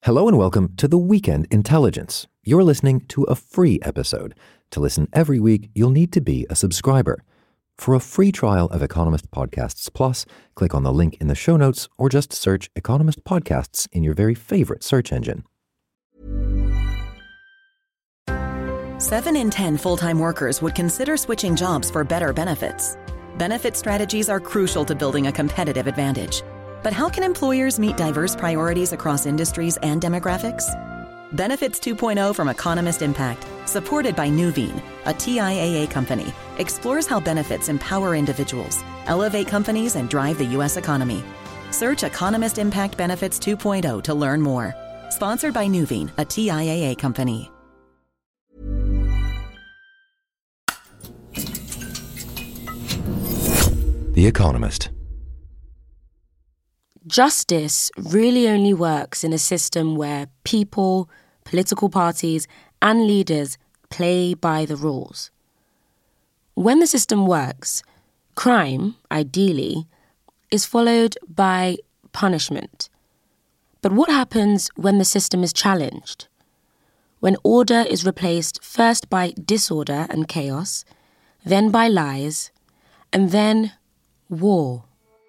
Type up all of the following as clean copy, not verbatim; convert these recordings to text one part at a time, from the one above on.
Hello and welcome to The Weekend Intelligence. You're listening to a free episode. To listen every week, you'll need to be a subscriber. For a free trial of Economist Podcasts Plus, click on the link in the show notes or just search Economist Podcasts in your very favorite search engine. 7 in 10 full-time workers would consider switching jobs for better benefits. Benefit strategies are crucial to building a competitive advantage. But how can employers meet diverse priorities across industries and demographics? Benefits 2.0 from Economist Impact, supported by Nuveen, a TIAA company, explores how benefits empower individuals, elevate companies, and drive the U.S. economy. Search Economist Impact Benefits 2.0 to learn more. Sponsored by Nuveen, a TIAA company. The Economist. Justice really only works in a system where people, political parties, and leaders play by the rules. When the system works, crime, ideally, is followed by punishment. But what happens when the system is challenged? When order is replaced first by disorder and chaos, then by lies, and then war?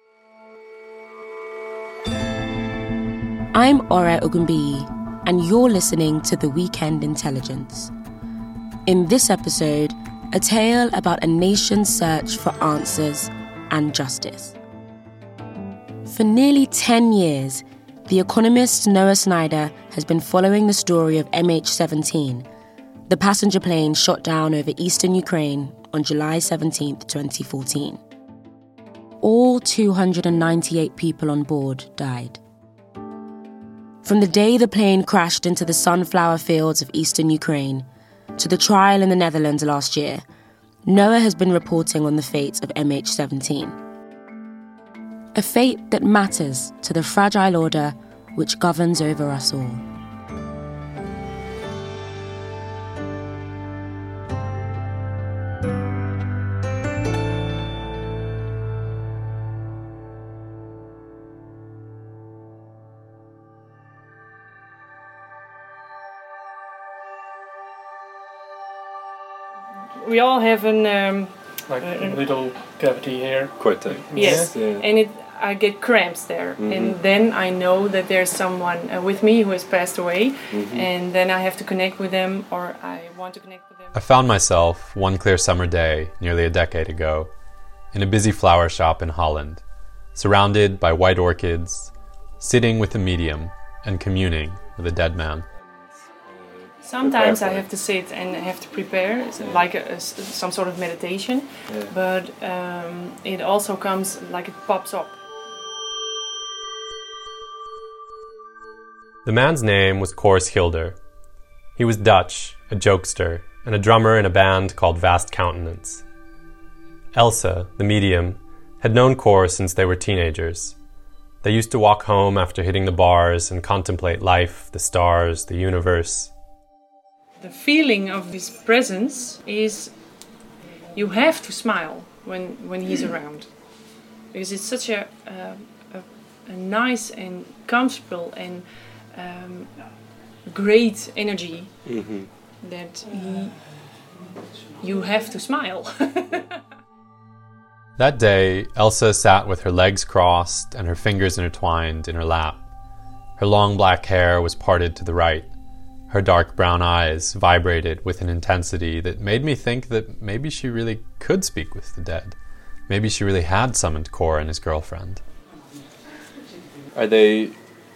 I'm Ore Ogunbiyi, and you're listening to The Weekend Intelligence. In this episode, a tale about a nation's search for answers and justice. For nearly 10 years, The Economist's Noah Snyder has been following the story of MH17, the passenger plane shot down over eastern Ukraine on July 17, 2014. All 298 people on board died. From the day the plane crashed into the sunflower fields of eastern Ukraine to the trial in the Netherlands last year, Noah has been reporting on the fate of MH17. A fate that matters to the fragile order which governs over us all. We all have a little cavity here. Cortex. Yes, yeah. And I get cramps there, and then I know that there's someone with me who has passed away, and then I have to connect with them, or I want to connect with them. I found myself, one clear summer day, nearly a decade ago, in a busy flower shop in Holland, surrounded by white orchids, sitting with a medium and communing with a dead man. Sometimes I have to sit and have to prepare, like some sort of meditation, but it also comes like it pops up. The man's name was Cor Schilder. He was Dutch, a jokester, and a drummer in a band called Vast Countenance. Elsa, the medium, had known Cor since they were teenagers. They used to walk home after hitting the bars and contemplate life, the stars, the universe. The feeling of this presence is you have to smile when he's around, because it's such a nice and comfortable and great energy that you have to smile. That day, Elsa sat with her legs crossed and her fingers intertwined in her lap. Her long black hair was parted to the right. Her dark brown eyes vibrated with an intensity that made me think that maybe she really could speak with the dead. Maybe she really had summoned Cor and his girlfriend. Are they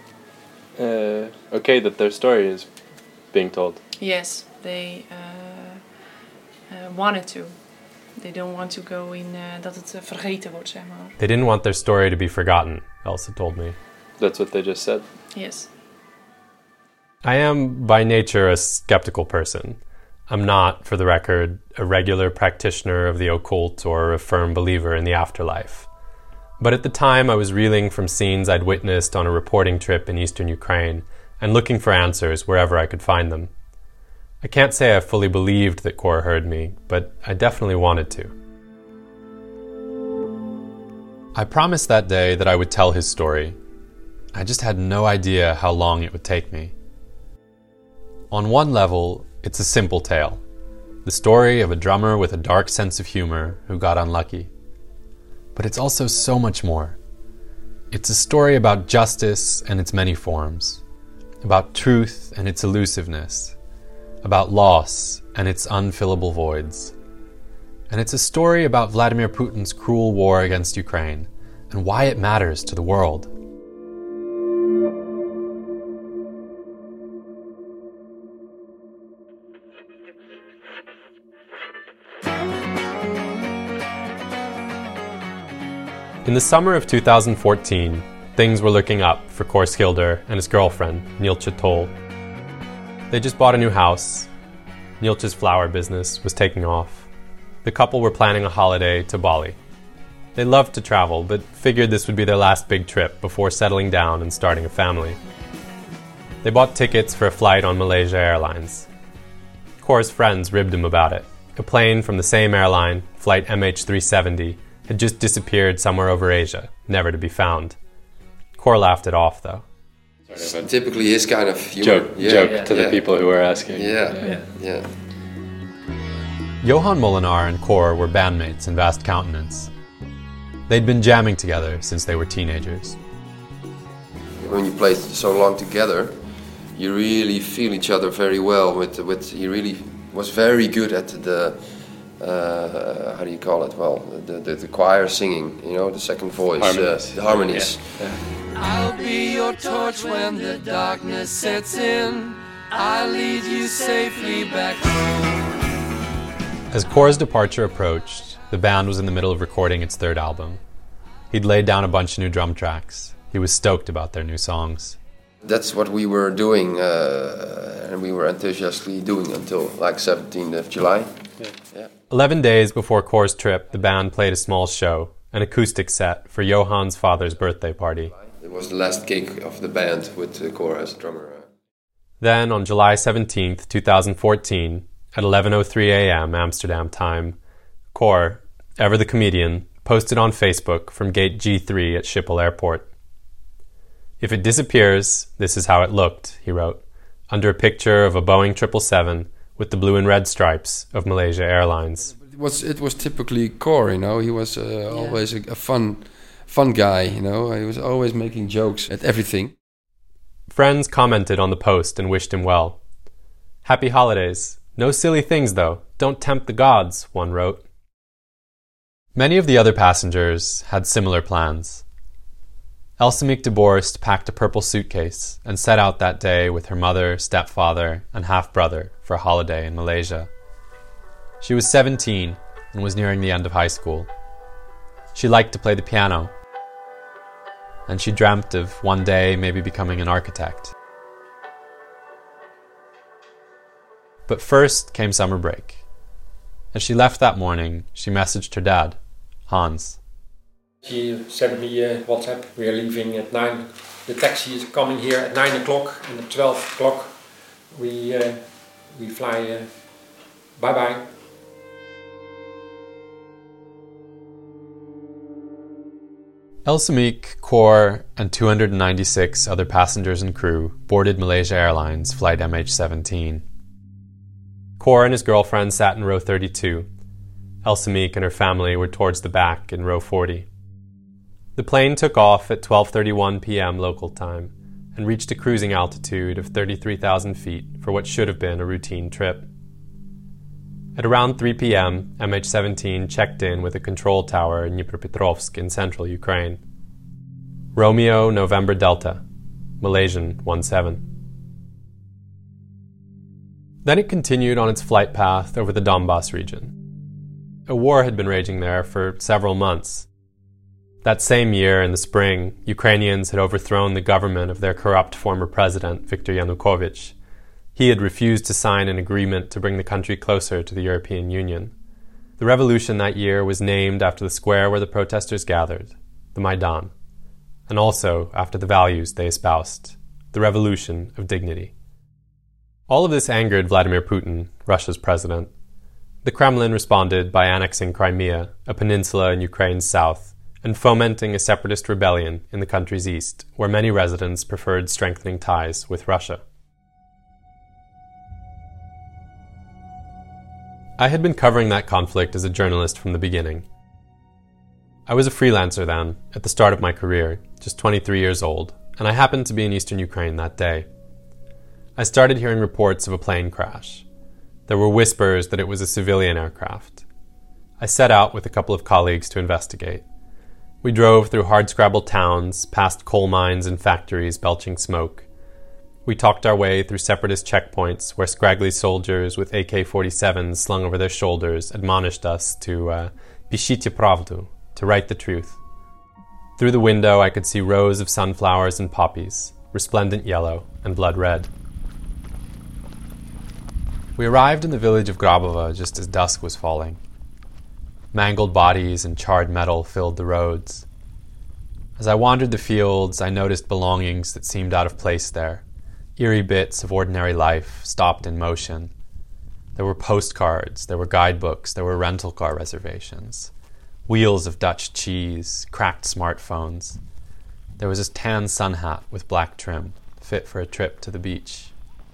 okay that their story is being told? Yes, they wanted to. They don't want to go in dat het vergeten wordt, zeg maar. They didn't want their story to be forgotten, Elsa told me. That's what they just said? Yes. I am, by nature, a skeptical person. I'm not, for the record, a regular practitioner of the occult or a firm believer in the afterlife. But at the time, I was reeling from scenes I'd witnessed on a reporting trip in eastern Ukraine and looking for answers wherever I could find them. I can't say I fully believed that Cor heard me, but I definitely wanted to. I promised that day that I would tell his story. I just had no idea how long it would take me. On one level, it's a simple tale. The story of a drummer with a dark sense of humor who got unlucky. But it's also so much more. It's a story about justice and its many forms, about truth and its elusiveness, about loss and its unfillable voids. And it's a story about Vladimir Putin's cruel war against Ukraine and why it matters to the world. In the summer of 2014, things were looking up for Cor Skilder and his girlfriend, Neeltje Tol. They just bought a new house. Neeltje's flower business was taking off. The couple were planning a holiday to Bali. They loved to travel, but figured this would be their last big trip before settling down and starting a family. They bought tickets for a flight on Malaysia Airlines. Cor's friends ribbed him about it. A plane from the same airline, flight MH370, had just disappeared somewhere over Asia, never to be found. Cor laughed it off, though. It's typically his kind of humor. Joke to the people who were asking. Yeah. Johan Molenaar and Cor were bandmates in Vast Countenance. They'd been jamming together since they were teenagers. When you play so long together, you really feel each other very well. He really was very good at the how do you call it? Well, the choir singing, the second voice, the harmonies. Yeah. I'll be your torch when the darkness sets in. I'll lead you safely back home. As Cor's departure approached, the band was in the middle of recording its third album. He'd laid down a bunch of new drum tracks. He was stoked about their new songs. That's what we were doing, and we were enthusiastically doing until 17th of July. Yeah. 11 days before Cor's trip, the band played a small show, an acoustic set for Johan's father's birthday party. It was the last gig of the band with Cor as a drummer. Then, on July 17th, 2014, at 11:03 a.m. Amsterdam time, Cor, ever the comedian, posted on Facebook from gate G3 at Schiphol Airport. "If it disappears, this is how it looked," he wrote, under a picture of a Boeing 777 with the blue and red stripes of Malaysia Airlines. It was typically Cor, He was always a fun guy, He was always making jokes at everything. Friends commented on the post and wished him well. "Happy holidays. No silly things, though. Don't tempt the gods," one wrote. Many of the other passengers had similar plans. Elsemiek de Borst packed a purple suitcase and set out that day with her mother, stepfather, and half-brother for a holiday in Malaysia. She was 17 and was nearing the end of high school. She liked to play the piano, and she dreamt of one day maybe becoming an architect. But first came summer break. As she left that morning, she messaged her dad, Hans. She sent me a WhatsApp. We are leaving at 9. The taxi is coming here at 9 o'clock, and at 12 o'clock we fly. Bye-bye. Elsemiek, Cor, and 296 other passengers and crew boarded Malaysia Airlines flight MH17. Cor and his girlfriend sat in row 32. Elsemiek and her family were towards the back in row 40. The plane took off at 12:31 p.m. local time and reached a cruising altitude of 33,000 feet for what should have been a routine trip. At around 3 p.m., MH17 checked in with a control tower in Dnipropetrovsk in central Ukraine. Romeo November Delta, Malaysian 17. Then it continued on its flight path over the Donbas region. A war had been raging there for several months. That same year, in the spring, Ukrainians had overthrown the government of their corrupt former president, Viktor Yanukovych. He had refused to sign an agreement to bring the country closer to the European Union. The revolution that year was named after the square where the protesters gathered, the Maidan, and also after the values they espoused, the revolution of dignity. All of this angered Vladimir Putin, Russia's president. The Kremlin responded by annexing Crimea, a peninsula in Ukraine's south, and fomenting a separatist rebellion in the country's east, where many residents preferred strengthening ties with Russia. I had been covering that conflict as a journalist from the beginning. I was a freelancer then, at the start of my career, just 23 years old, and I happened to be in eastern Ukraine that day. I started hearing reports of a plane crash. There were whispers that it was a civilian aircraft. I set out with a couple of colleagues to investigate. We drove through hardscrabble towns, past coal mines and factories belching smoke. We talked our way through separatist checkpoints where scraggly soldiers with AK-47s slung over their shoulders admonished us to «Pishite pravdu», to write the truth. Through the window I could see rows of sunflowers and poppies, resplendent yellow and blood red. We arrived in the village of Grabovo just as dusk was falling. Mangled bodies and charred metal filled the roads. As I wandered the fields, I noticed belongings that seemed out of place there, eerie bits of ordinary life stopped in motion. There were postcards, there were guidebooks, there were rental car reservations, wheels of Dutch cheese, cracked smartphones. There was a tan sun hat with black trim, fit for a trip to the beach.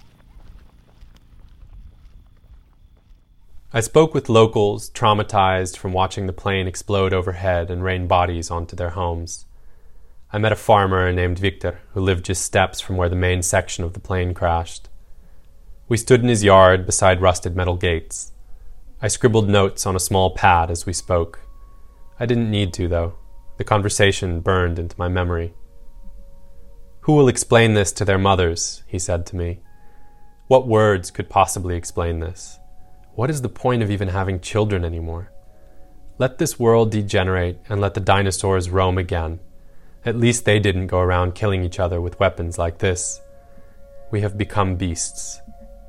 I spoke with locals traumatized from watching the plane explode overhead and rain bodies onto their homes. I met a farmer named Victor who lived just steps from where the main section of the plane crashed. We stood in his yard beside rusted metal gates. I scribbled notes on a small pad as we spoke. I didn't need to, though. The conversation burned into my memory. "Who will explain this to their mothers?" he said to me. "What words could possibly explain this? What is the point of even having children anymore? Let this world degenerate and let the dinosaurs roam again. At least they didn't go around killing each other with weapons like this. We have become beasts."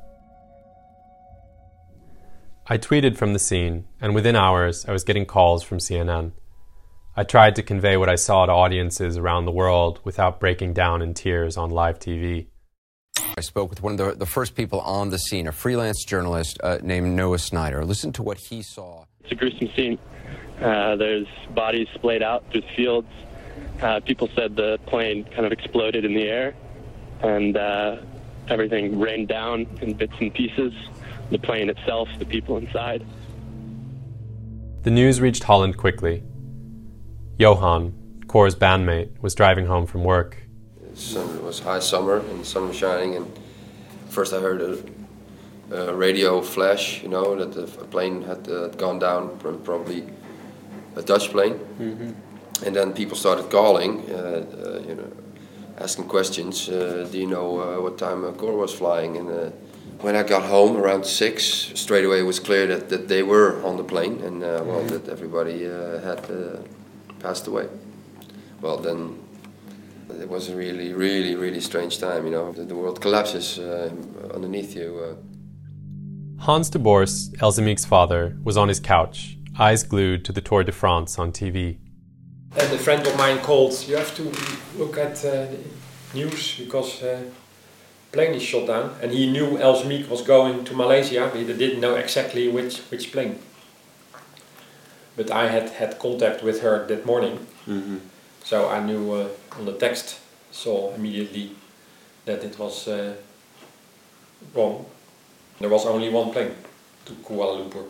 I tweeted from the scene, and within hours I was getting calls from CNN. I tried to convey what I saw to audiences around the world without breaking down in tears on live TV. I spoke with one of the first people on the scene, a freelance journalist named Noah Snyder. Listen to what he saw. It's a gruesome scene. There's bodies splayed out through the fields. People said the plane kind of exploded in the air, and everything rained down in bits and pieces. The plane itself, the people inside. The news reached Holland quickly. Johan, Cor's bandmate, was driving home from work. It was high summer and the sun was shining, and first I heard a radio flash, that the plane had gone down, probably a Dutch plane. Mm-hmm. And then people started calling, asking questions. Do you know what time Cor was flying? And when I got home around 6, straight away it was clear that they were on the plane, and that everybody had passed away. Well, then it was a really, really, really strange time. The world collapses underneath you. Hans de Boers, Elzemiek's father, was on his couch, eyes glued to the Tour de France on TV. And a friend of mine called, "You have to look at the news because plane is shot down." And he knew Elzemiek was going to Malaysia, but he didn't know exactly which plane. But I had contact with her that morning. Mm-hmm. So I knew on the text, saw immediately that it was wrong. There was only one plane to Kuala Lumpur.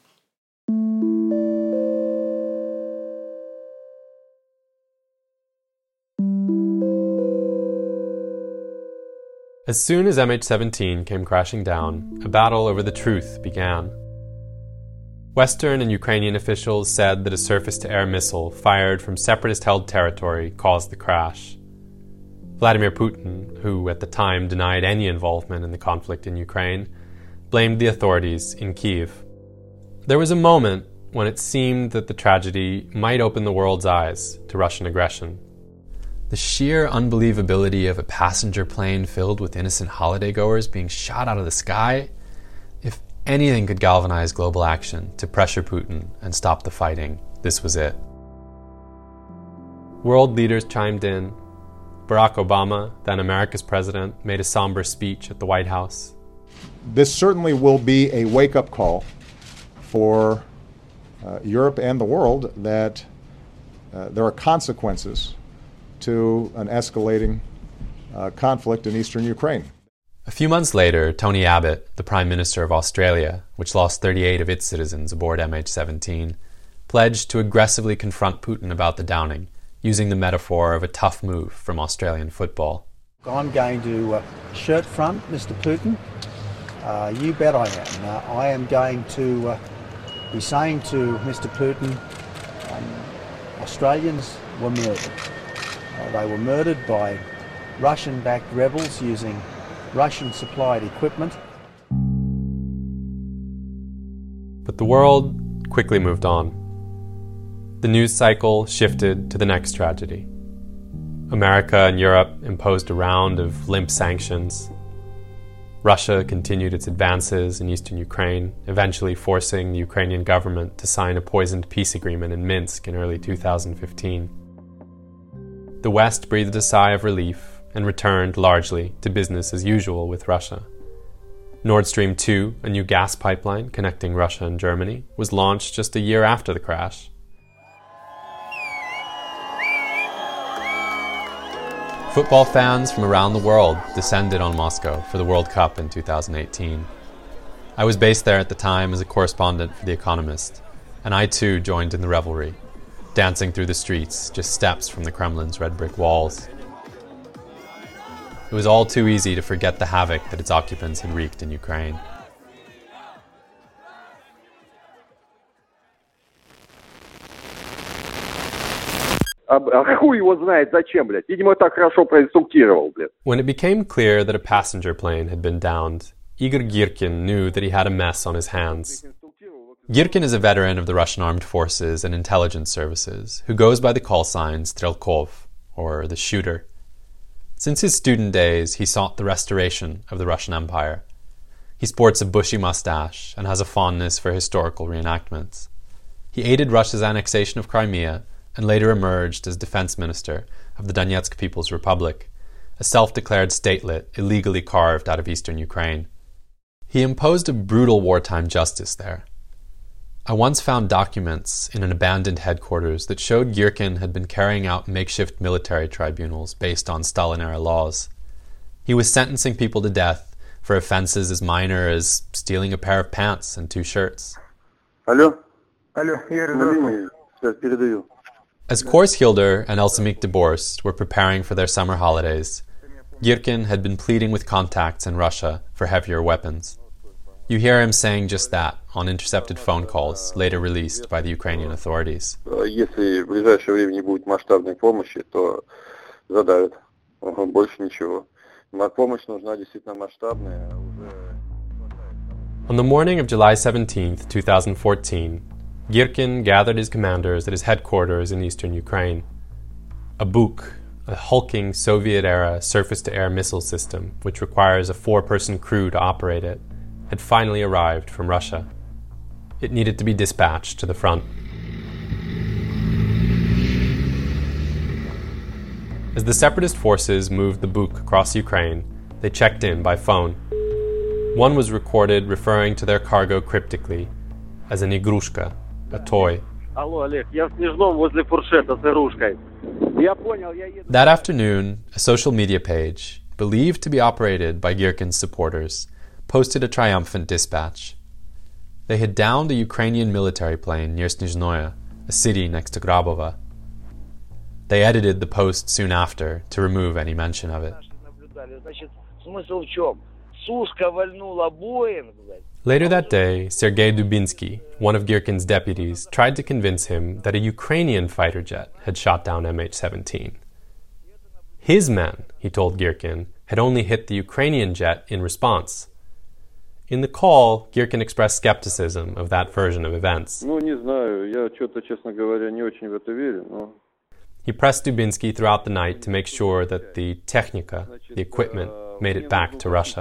As soon as MH17 came crashing down, a battle over the truth began. Western and Ukrainian officials said that a surface-to-air missile fired from separatist-held territory caused the crash. Vladimir Putin, who at the time denied any involvement in the conflict in Ukraine, blamed the authorities in Kyiv. There was a moment when it seemed that the tragedy might open the world's eyes to Russian aggression. The sheer unbelievability of a passenger plane filled with innocent holidaygoers being shot out of the sky. If anything could galvanize global action to pressure Putin and stop the fighting, this was it. World leaders chimed in. Barack Obama, then America's president, made a somber speech at the White House. This certainly will be a wake-up call for Europe and the world that there are consequences to an escalating conflict in eastern Ukraine. A few months later, Tony Abbott, the Prime Minister of Australia, which lost 38 of its citizens aboard MH17, pledged to aggressively confront Putin about the downing, using the metaphor of a tough move from Australian football. I'm going to shirt front Mr. Putin. You bet I am. I am going to be saying to Mr. Putin, Australians were murdered. They were murdered by Russian-backed rebels using Russian-supplied equipment. But the world quickly moved on. The news cycle shifted to the next tragedy. America and Europe imposed a round of limp sanctions. Russia continued its advances in eastern Ukraine, eventually forcing the Ukrainian government to sign a poisoned peace agreement in Minsk in early 2015. The West breathed a sigh of relief and returned largely to business as usual with Russia. Nord Stream 2, a new gas pipeline connecting Russia and Germany, was launched just a year after the crash. Football fans from around the world descended on Moscow for the World Cup in 2018. I was based there at the time as a correspondent for The Economist, and I too joined in the revelry, dancing through the streets just steps from the Kremlin's red brick walls. It was all too easy to forget the havoc that its occupants had wreaked in Ukraine. When it became clear that a passenger plane had been downed, Igor Girkin knew that he had a mess on his hands. Girkin is a veteran of the Russian armed forces and intelligence services who goes by the call sign Strelkov, or the shooter. Since his student days, he sought the restoration of the Russian Empire. He sports a bushy mustache and has a fondness for historical reenactments. He aided Russia's annexation of Crimea and later emerged as defense minister of the Donetsk People's Republic, a self-declared statelet illegally carved out of eastern Ukraine. He imposed a brutal wartime justice there. I once found documents in an abandoned headquarters that showed Girkin had been carrying out makeshift military tribunals based on Stalin-era laws. He was sentencing people to death for offenses as minor as stealing a pair of pants and 2 shirts. Hello? As Kors Hilder and Elsamik de Borst were preparing for their summer holidays, Girkin had been pleading with contacts in Russia for heavier weapons. You hear him saying just that on intercepted phone calls later released by the Ukrainian authorities. Если в ближайшее время не будет масштабной помощи, то задавят. Больше ничего. Помощь нужна действительно масштабная. On the morning of July 17, 2014, Girkin gathered his commanders at his headquarters in eastern Ukraine. A Buk, a hulking Soviet-era surface-to-air missile system which requires a 4-person crew to operate it, had finally arrived from Russia. It needed to be dispatched to the front. As the separatist forces moved the Buk across Ukraine, they checked in by phone. One was recorded referring to their cargo cryptically as an igrushka, a toy. That afternoon, a social media page, believed to be operated by Girkin's supporters, posted a triumphant dispatch. They had downed a Ukrainian military plane near Snizhnoye, a city next to Grabova. They edited the post soon after to remove any mention of it. Later that day, Sergei Dubinsky, one of Girkin's deputies, tried to convince him that a Ukrainian fighter jet had shot down MH17. His men, he told Girkin, had only hit the Ukrainian jet in response. In the call, Girkin expressed skepticism of that version of events. He pressed Dubinsky throughout the night to make sure that the technika, the equipment, made it back to Russia.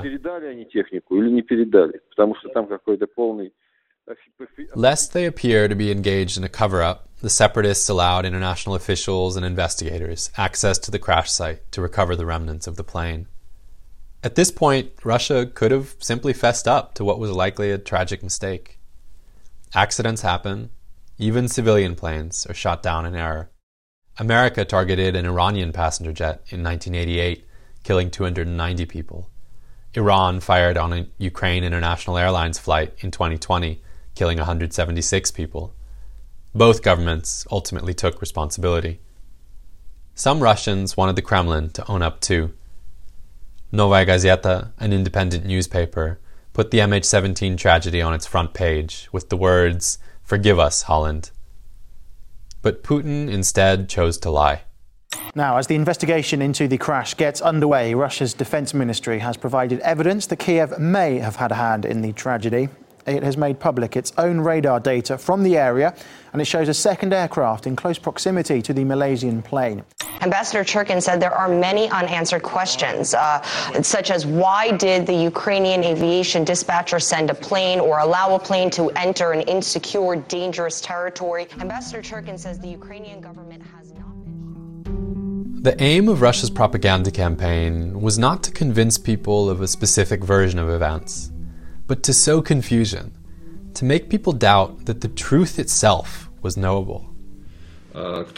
Lest they appear to be engaged in a cover-up, the separatists allowed international officials and investigators access to the crash site to recover the remnants of the plane. At this point, Russia could have simply fessed up to what was likely a tragic mistake. Accidents happen. Even civilian planes are shot down in error. America targeted an Iranian passenger jet in 1988, killing 290 people. Iran fired on a Ukraine International Airlines flight in 2020, killing 176 people. Both governments ultimately took responsibility. Some Russians wanted the Kremlin to own up too. Novaya Gazeta, an independent newspaper, put the MH17 tragedy on its front page with the words, "Forgive us, Holland." But Putin instead chose to lie. Now, as the investigation into the crash gets underway, Russia's defense ministry has provided evidence that Kiev may have had a hand in the tragedy. It has made public its own radar data from the area, and it shows a second aircraft in close proximity to the Malaysian plane. Ambassador Churkin said there are many unanswered questions, such as why did the Ukrainian aviation dispatcher send a plane or allow a plane to enter an insecure, dangerous territory? Ambassador Churkin says the Ukrainian government has not been... The aim of Russia's propaganda campaign was not to convince people of a specific version of events, but to sow confusion, to make people doubt that the truth itself was knowable. At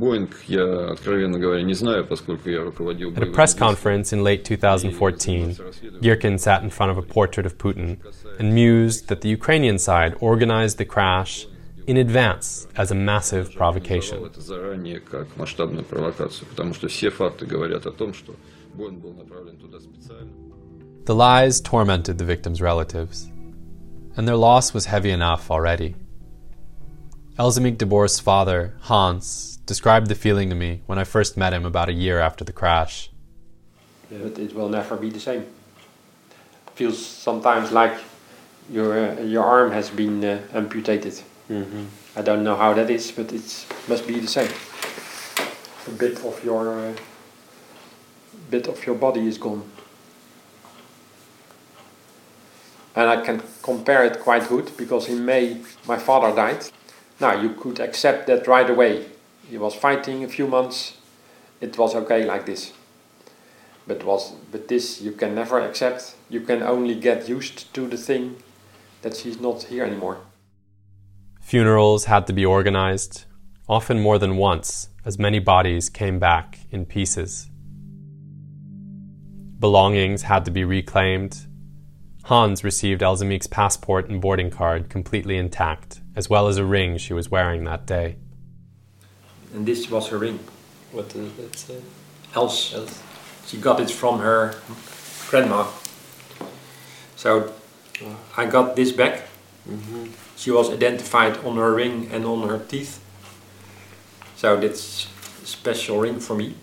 a press conference in late 2014, Girkin sat in front of a portrait of Putin and mused that the Ukrainian side organized the crash in advance as a massive provocation. The lies tormented the victims' relatives, and their loss was heavy enough already. Elzemik Debor's father, Hans, described the feeling to me when I first met him about a year after the crash. But it will never be the same. It feels sometimes like your arm has been amputated. Mm-hmm. I don't know how that is, but it must be the same. A bit of your body is gone. And I can compare it quite good, because in May my father died. Now, you could accept that right away. He was fighting a few months. It was okay like this. But this you can never accept. You can only get used to the thing that she's not here anymore. Funerals had to be organized, often more than once, as many bodies came back in pieces. Belongings had to be reclaimed. Hans received Elzemik's passport and boarding card completely intact, as well as a ring she was wearing that day. And this was her ring. What is it? Else. She got it from her grandma. So I got this back. Mm-hmm. She was identified on her ring and on her teeth. So that's a special ring for me.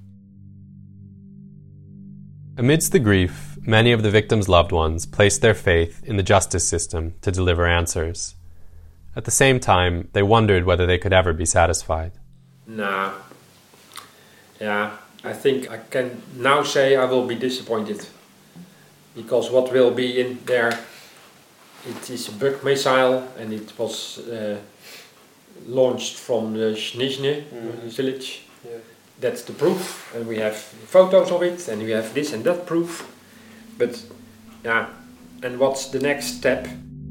Amidst the grief, many of the victims' loved ones placed their faith in the justice system to deliver answers. At the same time, they wondered whether they could ever be satisfied. Nah. Yeah, I think I can now say I will be disappointed. Because what will be in there, it is a Buk missile, and it was launched from the Snizhne village. Yeah. That's the proof, and we have photos of it, and we have this and that proof. But, yeah, and what's the next step?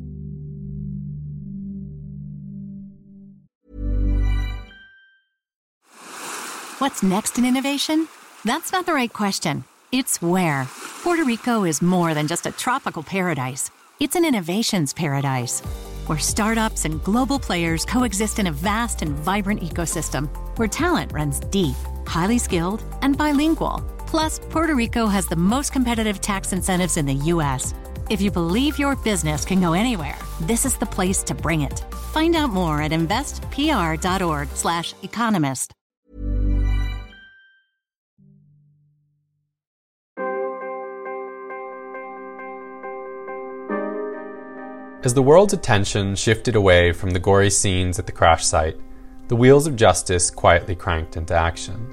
What's next in innovation? That's not the right question. It's where. Puerto Rico is more than just a tropical paradise. It's an innovations paradise, where startups and global players coexist in a vast and vibrant ecosystem, where talent runs deep, highly skilled, and bilingual. Plus, Puerto Rico has the most competitive tax incentives in the U.S. If you believe your business can go anywhere, this is the place to bring it. Find out more at investpr.org/economist. As the world's attention shifted away from the gory scenes at the crash site, the wheels of justice quietly cranked into action.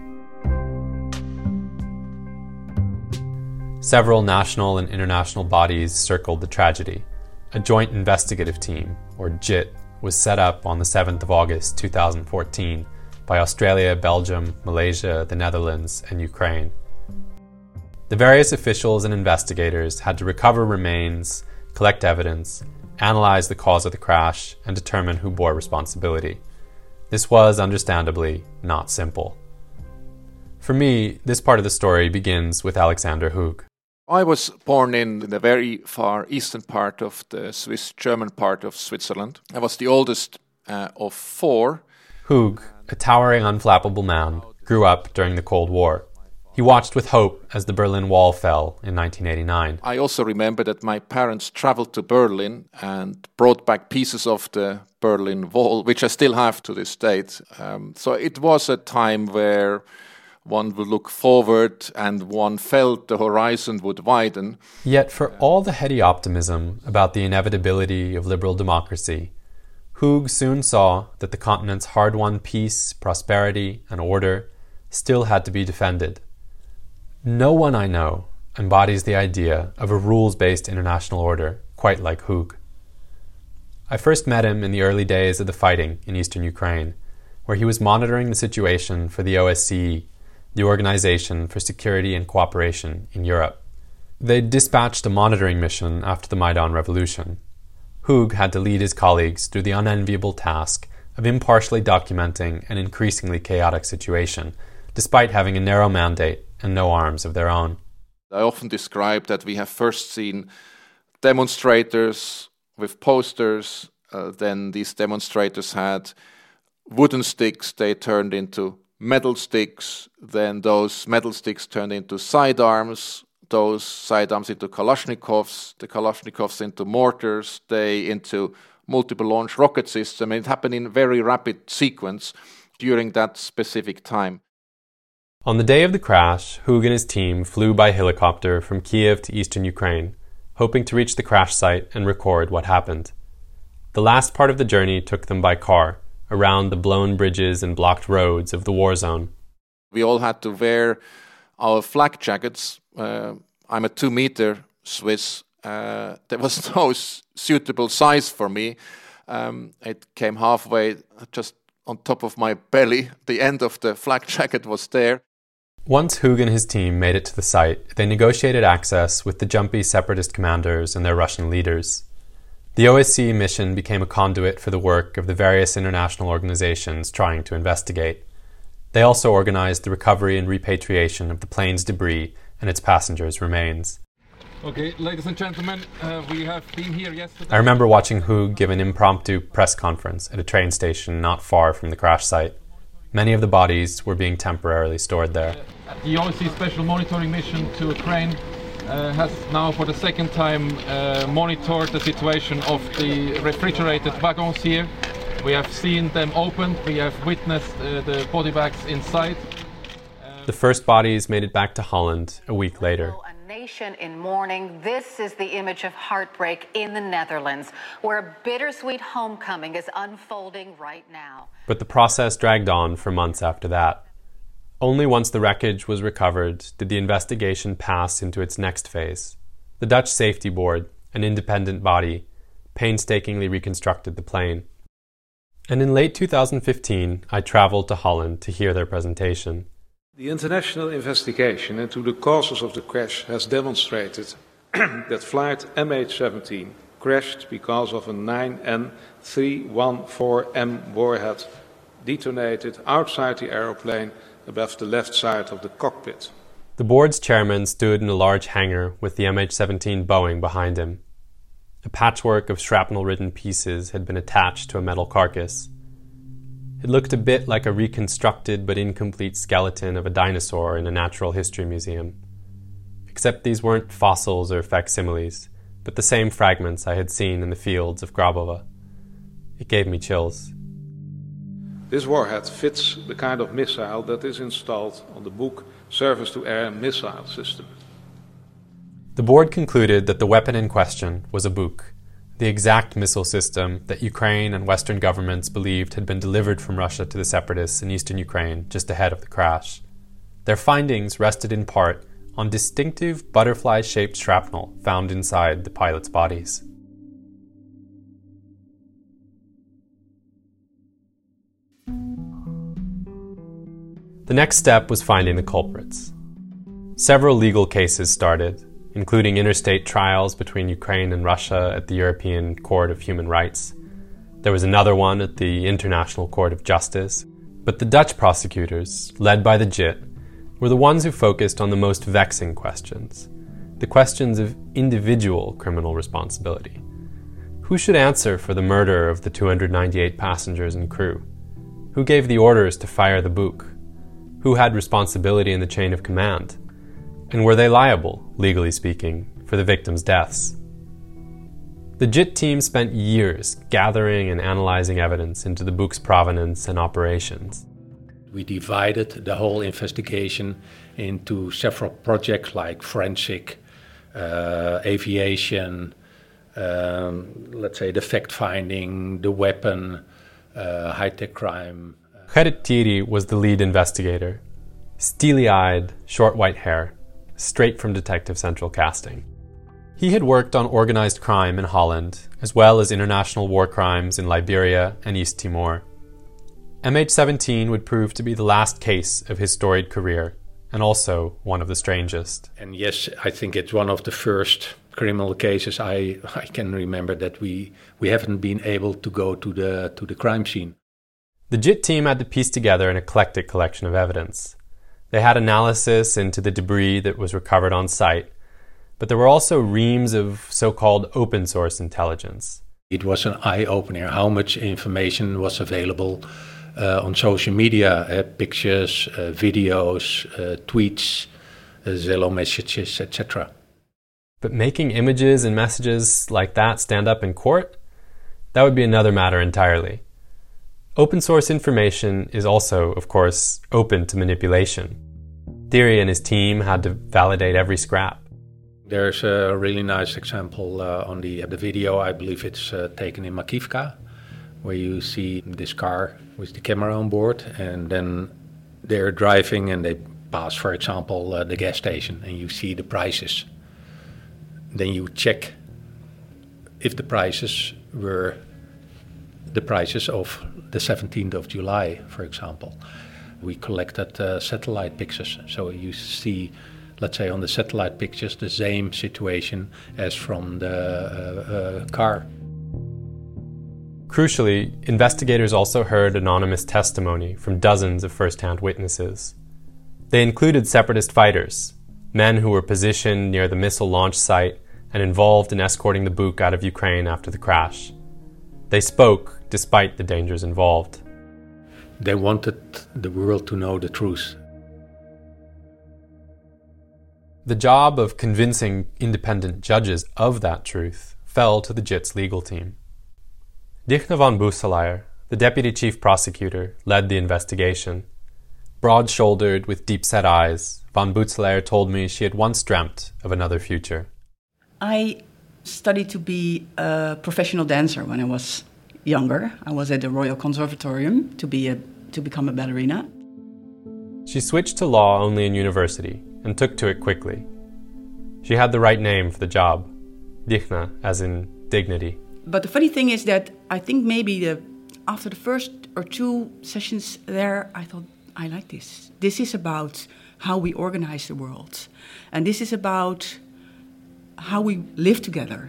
Several national and international bodies circled the tragedy. A joint investigative team, or JIT, was set up on the 7th of August 2014 by Australia, Belgium, Malaysia, the Netherlands, and Ukraine. The various officials and investigators had to recover remains, collect evidence, analyze the cause of the crash, and determine who bore responsibility. This was, understandably, not simple. For me, this part of the story begins with Alexander Hug. I was born in the very far eastern part of the Swiss-German part of Switzerland. I was the oldest of four. Hug, a towering, unflappable man, grew up during the Cold War. He watched with hope as the Berlin Wall fell in 1989. I also remember that my parents traveled to Berlin and brought back pieces of the Berlin Wall, which I still have to this date. So it was a time where one would look forward and one felt the horizon would widen. Yet for all the heady optimism about the inevitability of liberal democracy, Hug soon saw that the continent's hard-won peace, prosperity, and order still had to be defended. No one I know embodies the idea of a rules-based international order quite like Hug. I first met him in the early days of the fighting in eastern Ukraine, where he was monitoring the situation for the OSCE, the Organization for Security and Cooperation in Europe. They'd dispatched a monitoring mission after the Maidan Revolution. Hug had to lead his colleagues through the unenviable task of impartially documenting an increasingly chaotic situation, despite having a narrow mandate and no arms of their own. I often describe that we have first seen demonstrators with posters, then these demonstrators had wooden sticks, they turned into metal sticks, then those metal sticks turned into sidearms, those sidearms into Kalashnikovs, the Kalashnikovs into mortars, they into multiple launch rocket system, and it happened in very rapid sequence during that specific time. On the day of the crash, Hug and his team flew by helicopter from Kiev to eastern Ukraine, hoping to reach the crash site and record what happened. The last part of the journey took them by car, around the blown bridges and blocked roads of the war zone. We all had to wear our flak jackets. I'm a 2-meter Swiss. There was no suitable size for me. It came halfway just on top of my belly. The end of the flak jacket was there. Once Hug and his team made it to the site, they negotiated access with the jumpy separatist commanders and their Russian leaders. The OSCE mission became a conduit for the work of the various international organizations trying to investigate. They also organized the recovery and repatriation of the plane's debris and its passengers' remains. Okay, ladies and gentlemen, we have been here yesterday. I remember watching Hug give an impromptu press conference at a train station not far from the crash site. Many of the bodies were being temporarily stored there. The OSCE Special Monitoring Mission to Ukraine has now for the second time monitored the situation of the refrigerated wagons here. We have seen them opened, we have witnessed the body bags inside. The first bodies made it back to Holland a week later. Nation in mourning. This is the image of heartbreak in the Netherlands, where a bittersweet homecoming is unfolding right now. But the process dragged on for months after that. Only once the wreckage was recovered did the investigation pass into its next phase. The Dutch Safety Board, an independent body, painstakingly reconstructed the plane. And in late 2015, I traveled to Holland to hear their presentation. The international investigation into the causes of the crash has demonstrated that flight MH17 crashed because of a 9N314M warhead detonated outside the aeroplane above the left side of the cockpit. The board's chairman stood in a large hangar with the MH17 Boeing behind him. A patchwork of shrapnel-ridden pieces had been attached to a metal carcass. It looked a bit like a reconstructed but incomplete skeleton of a dinosaur in a natural history museum. Except these weren't fossils or facsimiles, but the same fragments I had seen in the fields of Grabova. It gave me chills. This warhead fits the kind of missile that is installed on the Buk surface-to-air missile system. The board concluded that the weapon in question was a Buk, the exact missile system that Ukraine and Western governments believed had been delivered from Russia to the separatists in eastern Ukraine just ahead of the crash. Their findings rested in part on distinctive butterfly-shaped shrapnel found inside the pilots' bodies. The next step was finding the culprits. Several legal cases started, including interstate trials between Ukraine and Russia at the European Court of Human Rights. There was another one at the International Court of Justice. But the Dutch prosecutors, led by the JIT, were the ones who focused on the most vexing questions, the questions of individual criminal responsibility. Who should answer for the murder of the 298 passengers and crew? Who gave the orders to fire the Buk? Who had responsibility in the chain of command? And were they liable, legally speaking, for the victims' deaths? The JIT team spent years gathering and analyzing evidence into the Buk's provenance and operations. We divided the whole investigation into several projects like forensic, aviation, let's say the fact-finding, the weapon, high-tech crime. Gerrit Thierry was the lead investigator. Steely-eyed, short white hair, straight from Detective Central casting. He had worked on organized crime in Holland, as well as international war crimes in Liberia and East Timor. MH17 would prove to be the last case of his storied career, and also one of the strangest. And yes, I think it's one of the first criminal cases I can remember that we haven't been able to go to the crime scene. The JIT team had to piece together an eclectic collection of evidence. They had analysis into the debris that was recovered on site, but there were also reams of so-called open-source intelligence. It was an eye-opener how much information was available on social media, pictures, videos, tweets, Zello messages, etc. But making images and messages like that stand up in court? That would be another matter entirely. Open-source information is also, of course, open to manipulation. Thierry and his team had to validate every scrap. There's a really nice example on the video. I believe it's taken in Makivka, where you see this car with the camera on board, and then they're driving and they pass, for example, the gas station, and you see the prices. Then you check if the prices were the prices of the 17th of July, for example. We collected satellite pictures, so you see, let's say, on the satellite pictures, the same situation as from the car. Crucially, investigators also heard anonymous testimony from dozens of first-hand witnesses. They included separatist fighters, men who were positioned near the missile launch site and involved in escorting the Buk out of Ukraine after the crash. They spoke despite the dangers involved. They wanted the world to know the truth. The job of convincing independent judges of that truth fell to the JIT's legal team. Dichna van Boeselaer, the deputy chief prosecutor, led the investigation. Broad-shouldered with deep-set eyes, van Boeselaer told me she had once dreamt of another future. I studied to be a professional dancer when I was younger. I was at the Royal Conservatorium to become a ballerina. She switched to law only in university and took to it quickly. She had the right name for the job, Dichna, as in dignity. But the funny thing is that I think maybe after the first or two sessions there, I thought, I like this. This is about how we organize the world. And this is about how we live together.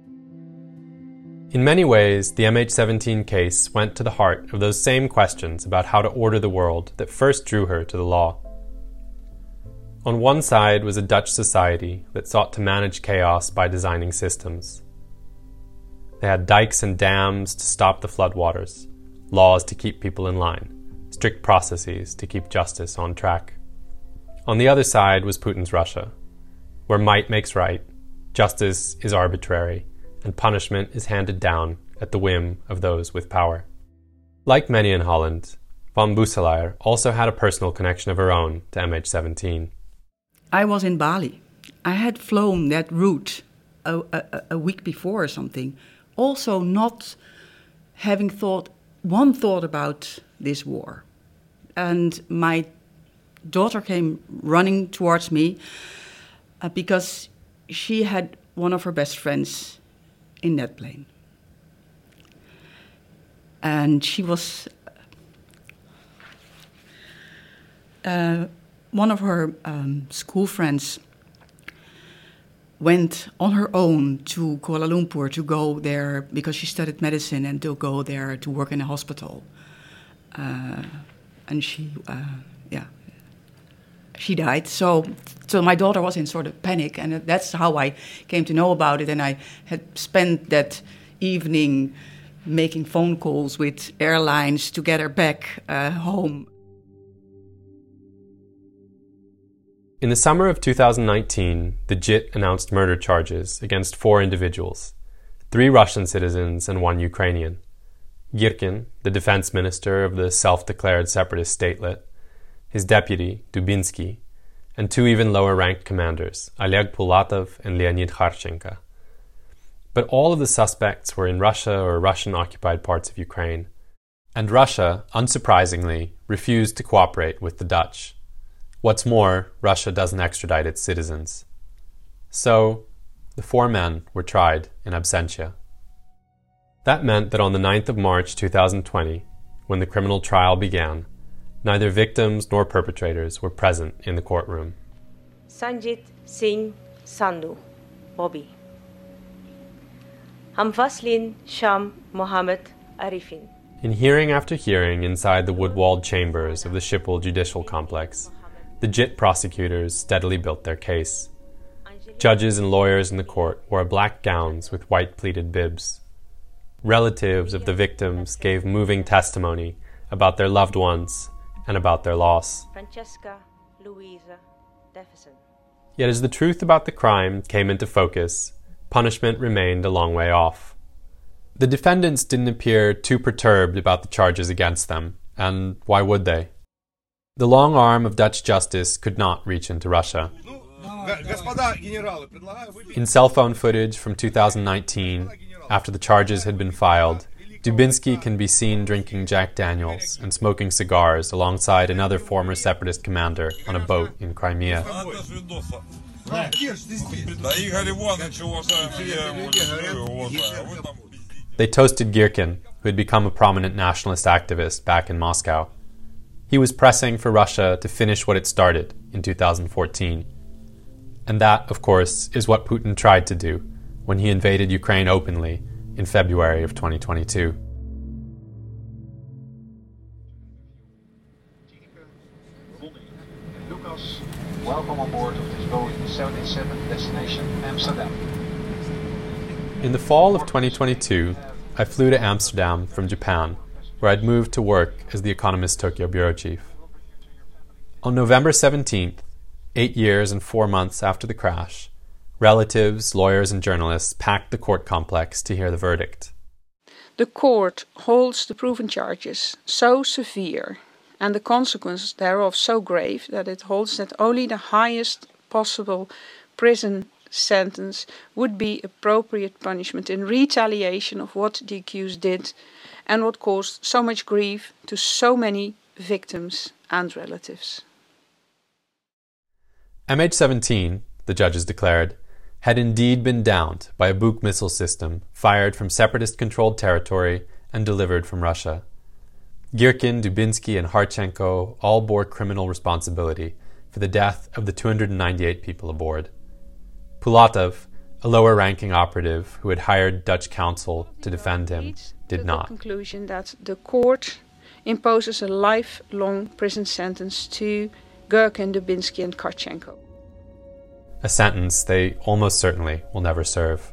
In many ways, the MH17 case went to the heart of those same questions about how to order the world that first drew her to the law. On one side was a Dutch society that sought to manage chaos by designing systems. They had dikes and dams to stop the floodwaters, laws to keep people in line, strict processes to keep justice on track. On the other side was Putin's Russia, where might makes right, justice is arbitrary, and punishment is handed down at the whim of those with power. Like many in Holland, van Boeselaer also had a personal connection of her own to MH17. I was in Bali. I had flown that route a week before or something, also not having one thought about this war. And my daughter came running towards me because she had one of her best friends in that plane. And she was one of her school friends went on her own to Kuala Lumpur to go there because she studied medicine and to go there to work in a hospital. And she died. So my daughter was in sort of panic, and that's how I came to know about it. And I had spent that evening making phone calls with airlines to get her back home. In the summer of 2019, the JIT announced murder charges against 4 individuals, 3 Russian citizens and 1 Ukrainian. Girkin, the defense minister of the self-declared separatist statelet, his deputy, Dubinsky, and 2 even lower-ranked commanders, Oleg Pulatov and Leonid Kharchenko. But all of the suspects were in Russia or Russian-occupied parts of Ukraine, and Russia, unsurprisingly, refused to cooperate with the Dutch. What's more, Russia doesn't extradite its citizens. So, the 4 men were tried in absentia. That meant that on the 9th of March 2020, when the criminal trial began, neither victims nor perpetrators were present in the courtroom. Sanjit Singh Sandhu, Bobby. Hamfaslin Sham Mohammed Arifin. In hearing after hearing inside the wood-walled chambers of the Schiphol judicial complex, the JIT prosecutors steadily built their case. Judges and lawyers in the court wore black gowns with white pleated bibs. Relatives of the victims gave moving testimony about their loved ones and about their loss. Francesca Louisa Defferson. Yet as the truth about the crime came into focus, punishment remained a long way off. The defendants didn't appear too perturbed about the charges against them, and why would they? The long arm of Dutch justice could not reach into Russia. In cell phone footage from 2019, after the charges had been filed, Dubinsky can be seen drinking Jack Daniels and smoking cigars alongside another former separatist commander on a boat in Crimea. They toasted Girkin, who had become a prominent nationalist activist back in Moscow. He was pressing for Russia to finish what it started in 2014. And that, of course, is what Putin tried to do when he invaded Ukraine openly in February of 2022. Lucas, welcome on board of this Boeing 787 destination Amsterdam. In the fall of 2022, I flew to Amsterdam from Japan, where I'd moved to work as The Economist Tokyo bureau chief. On November 17th, 8 years and 4 months after the crash, relatives, lawyers, and journalists packed the court complex to hear the verdict. The court holds the proven charges so severe and the consequences thereof so grave that it holds that only the highest possible prison sentence would be appropriate punishment in retaliation of what the accused did and what caused so much grief to so many victims and relatives. MH17, the judges declared, had indeed been downed by a Buk missile system fired from separatist-controlled territory and delivered from Russia. Girkin, Dubinsky, and Kharchenko all bore criminal responsibility for the death of the 298 people aboard. Pulatov, a lower-ranking operative who had hired Dutch counsel to defend him, did not. The conclusion that the court imposes a lifelong prison sentence to Girkin, Dubinsky, and Kharchenko. A sentence they almost certainly will never serve.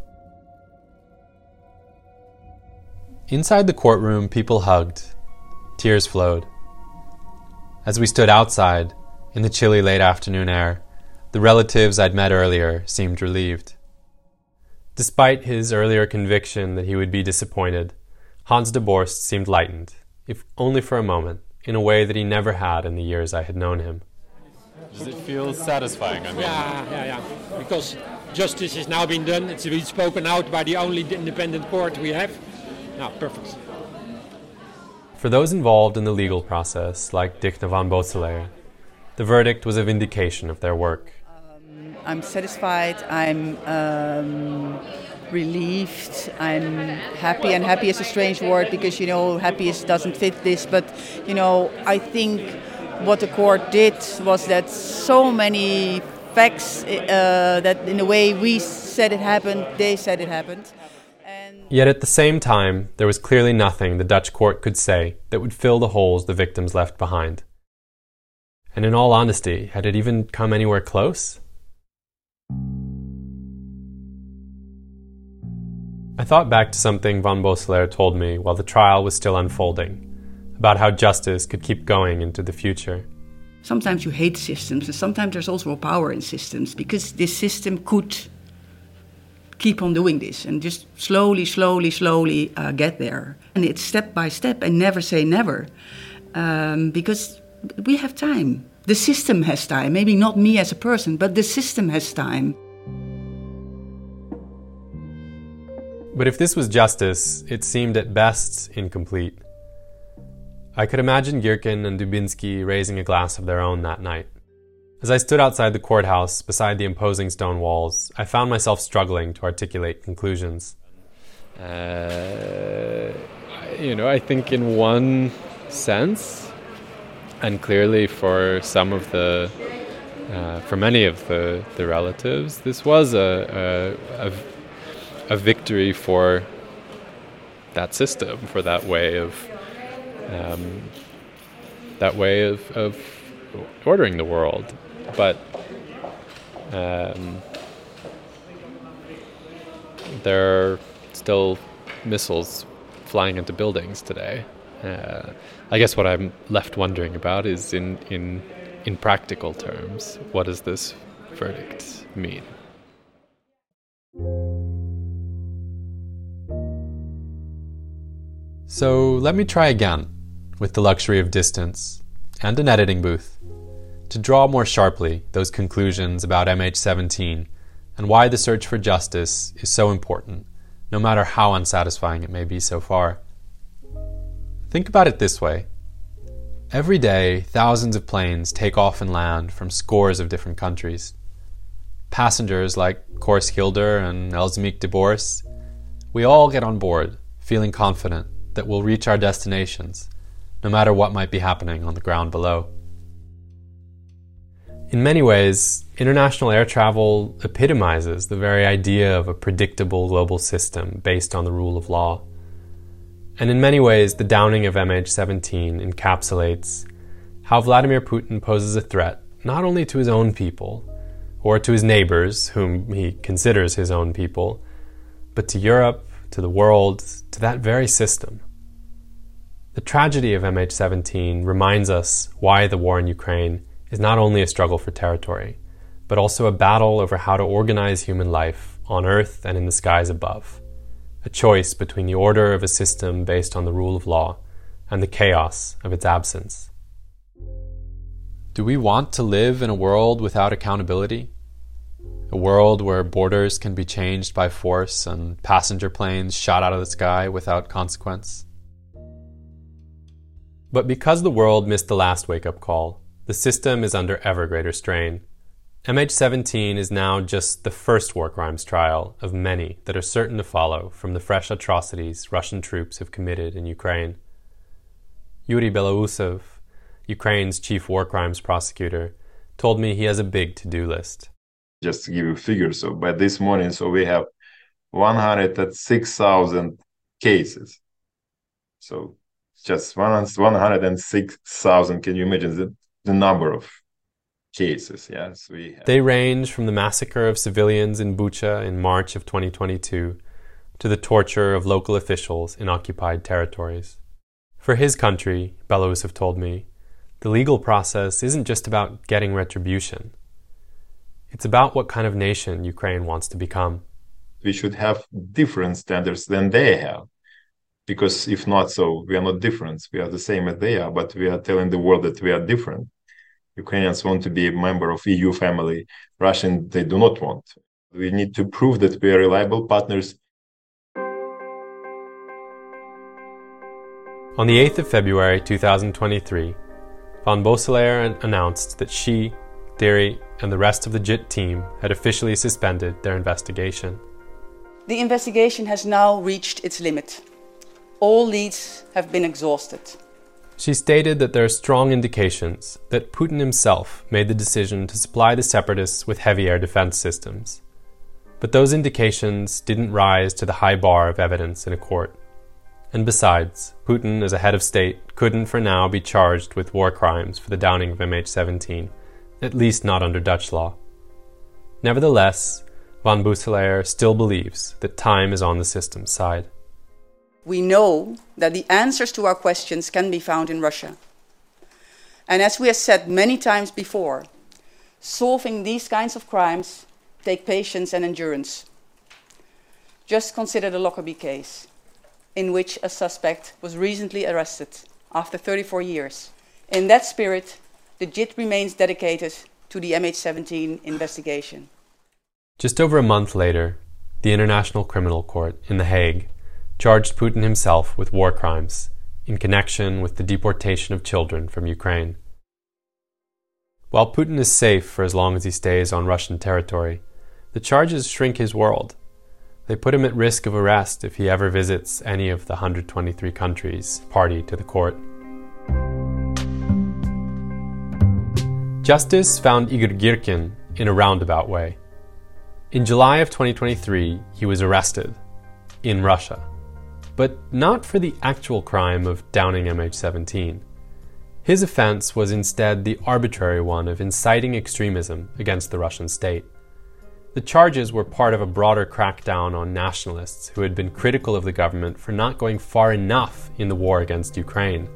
Inside the courtroom, people hugged. Tears flowed. As we stood outside, in the chilly late afternoon air, the relatives I'd met earlier seemed relieved. Despite his earlier conviction that he would be disappointed, Hans de Borst seemed lightened, if only for a moment, in a way that he never had in the years I had known him. Does it feel satisfying? I mean, Yeah. Because justice has now been done. It's been spoken out by the only independent court we have. Now, perfect. For those involved in the legal process, like Dikne van Bosselaer, the verdict was a vindication of their work. I'm satisfied, I'm relieved, I'm happy, and happy is a strange word because, happy doesn't fit this, but, I think what the court did was that so many facts that in the way we said it happened, they said it happened. Yet at the same time, there was clearly nothing the Dutch court could say that would fill the holes the victims left behind. And in all honesty, had it even come anywhere close? I thought back to something Van Bosselaer told me while the trial was still unfolding, about how justice could keep going into the future. Sometimes you hate systems, and sometimes there's also a power in systems, because this system could keep on doing this and just slowly get there. And it's step by step, and never say never, because we have time. The system has time, maybe not me as a person, but the system has time. But if this was justice, it seemed at best incomplete. I could imagine Girkin and Dubinsky raising a glass of their own that night. As I stood outside the courthouse, beside the imposing stone walls, I found myself struggling to articulate conclusions. I think in one sense, and clearly for many of the relatives, this was a victory for that system, for that way of ordering the world. But there are still missiles flying into buildings today. I guess what I'm left wondering about is in practical terms, what does this verdict mean? So let me try again, with the luxury of distance and an editing booth, to draw more sharply those conclusions about MH17 and why the search for justice is so important, no matter how unsatisfying it may be so far. Think about it this way. Every day, thousands of planes take off and land from scores of different countries. Passengers like Kors Hilder and Elsemiek de Boers, we all get on board feeling confident that we'll reach our destinations, no matter what might be happening on the ground below. In many ways, international air travel epitomizes the very idea of a predictable global system based on the rule of law. And in many ways, the downing of MH17 encapsulates how Vladimir Putin poses a threat not only to his own people, or to his neighbors, whom he considers his own people, but to Europe, to the world, to that very system. The tragedy of MH17 reminds us why the war in Ukraine is not only a struggle for territory, but also a battle over how to organize human life on Earth and in the skies above. A choice between the order of a system based on the rule of law and the chaos of its absence. Do we want to live in a world without accountability? A world where borders can be changed by force and passenger planes shot out of the sky without consequence? But because the world missed the last wake-up call, the system is under ever greater strain. MH17 is now just the first war crimes trial of many that are certain to follow from the fresh atrocities Russian troops have committed in Ukraine. Yuri Belousov, Ukraine's chief war crimes prosecutor, told me he has a big to-do list. Just to give you figures, so by this morning, we have 106,000 cases. So just 106,000, can you imagine the number of cases? Yes, we have. They range from the massacre of civilians in Bucha in March of 2022 to the torture of local officials in occupied territories. For his country, Belousov told me, the legal process isn't just about getting retribution. It's about what kind of nation Ukraine wants to become. We should have different standards than they have. Because if not so, we are not different. We are the same as they are, but we are telling the world that we are different. Ukrainians want to be a member of EU family. Russians, they do not want. We need to prove that we are reliable partners. On the 8th of February 2023, Van Bosselaer announced that she, Deri, and the rest of the JIT team had officially suspended their investigation. The investigation has now reached its limit. All leads have been exhausted. She stated that there are strong indications that Putin himself made the decision to supply the separatists with heavy air defense systems. But those indications didn't rise to the high bar of evidence in a court. And besides, Putin, as a head of state, couldn't for now be charged with war crimes for the downing of MH17, at least not under Dutch law. Nevertheless, Van Bosselaer still believes that time is on the system's side. We know that the answers to our questions can be found in Russia. And as we have said many times before, solving these kinds of crimes take patience and endurance. Just consider the Lockerbie case, in which a suspect was recently arrested after 34 years. In that spirit, the JIT remains dedicated to the MH17 investigation. Just over a month later, the International Criminal Court in The Hague charged Putin himself with war crimes in connection with the deportation of children from Ukraine. While Putin is safe for as long as he stays on Russian territory, the charges shrink his world. They put him at risk of arrest if he ever visits any of the 123 countries party to the court. Justice found Igor Girkin in a roundabout way. In July of 2023, he was arrested in Russia, but not for the actual crime of downing MH17. His offense was instead the arbitrary one of inciting extremism against the Russian state. The charges were part of a broader crackdown on nationalists who had been critical of the government for not going far enough in the war against Ukraine.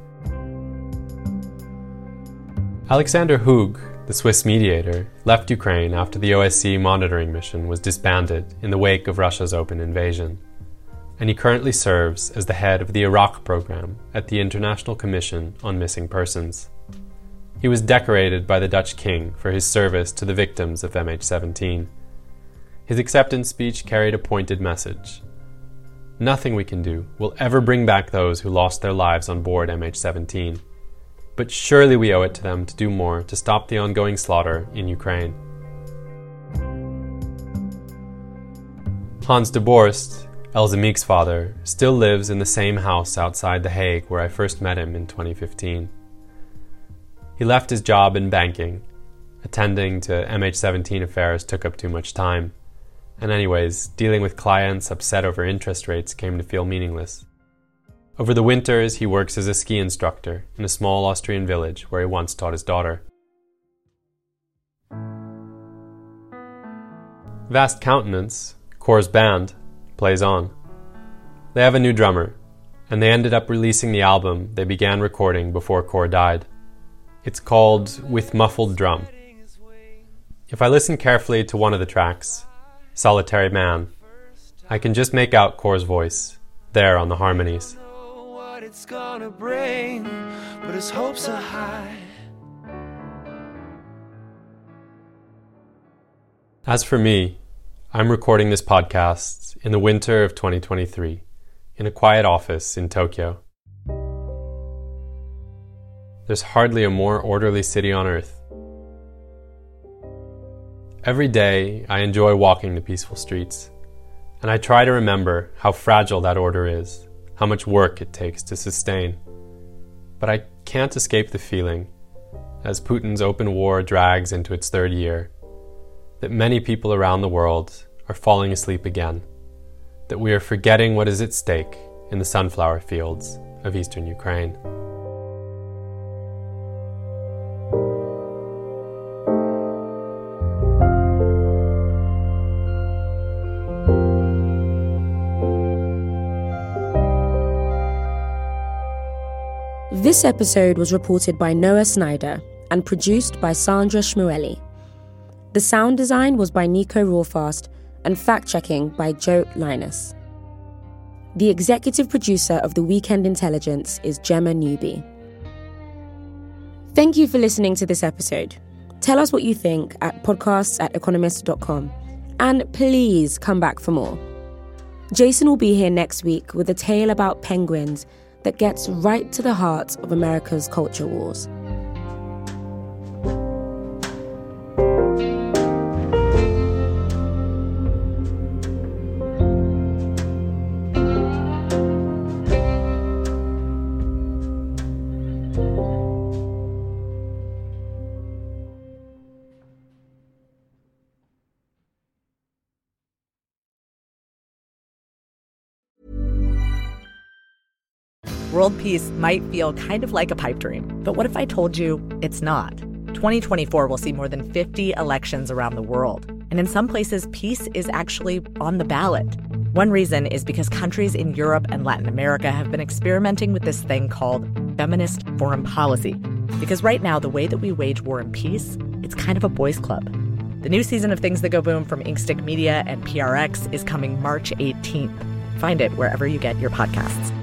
Alexander Hug, the Swiss mediator, left Ukraine after the OSCE monitoring mission was disbanded in the wake of Russia's open invasion, and he currently serves as the head of the Iraq program at the International Commission on Missing Persons. He was decorated by the Dutch king for his service to the victims of MH17. His acceptance speech carried a pointed message. Nothing we can do will ever bring back those who lost their lives on board MH17, but surely we owe it to them to do more to stop the ongoing slaughter in Ukraine. Hans de Borst, Elze Meek's father, still lives in the same house outside The Hague where I first met him in 2015. He left his job in banking. Attending to MH17 affairs took up too much time. And anyways, dealing with clients upset over interest rates came to feel meaningless. Over the winters, he works as a ski instructor in a small Austrian village where he once taught his daughter. Vast Countenance, Core's band, plays on. They have a new drummer, and they ended up releasing the album they began recording before Core died. It's called With Muffled Drum. If I listen carefully to one of the tracks, Solitary Man, I can just make out Core's voice, there on the harmonies. What it's gonna bring, but his hopes are high. As for me, I'm recording this podcast in the winter of 2023 in a quiet office in Tokyo. There's hardly a more orderly city on earth. Every day, I enjoy walking the peaceful streets, and I try to remember how fragile that order is, how much work it takes to sustain. But I can't escape the feeling, as Putin's open war drags into its third year, that many people around the world are falling asleep again, that we are forgetting what is at stake in the sunflower fields of eastern Ukraine. This episode was reported by Noah Snyder and produced by Sandra Shmueli. The sound design was by Nico Rawfast and fact-checking by Joe Linus. The executive producer of The Weekend Intelligence is Gemma Newby. Thank you for listening to this episode. Tell us what you think at podcasts@economist.com. And please come back for more. Jason will be here next week with a tale about penguins that gets right to the heart of America's culture wars. World peace might feel kind of like a pipe dream. But what if I told you it's not? 2024 will see more than 50 elections around the world. And in some places, peace is actually on the ballot. One reason is because countries in Europe and Latin America have been experimenting with this thing called feminist foreign policy. Because right now, the way that we wage war and peace, it's kind of a boys' club. The new season of Things That Go Boom from Inkstick Media and PRX is coming March 18th. Find it wherever you get your podcasts.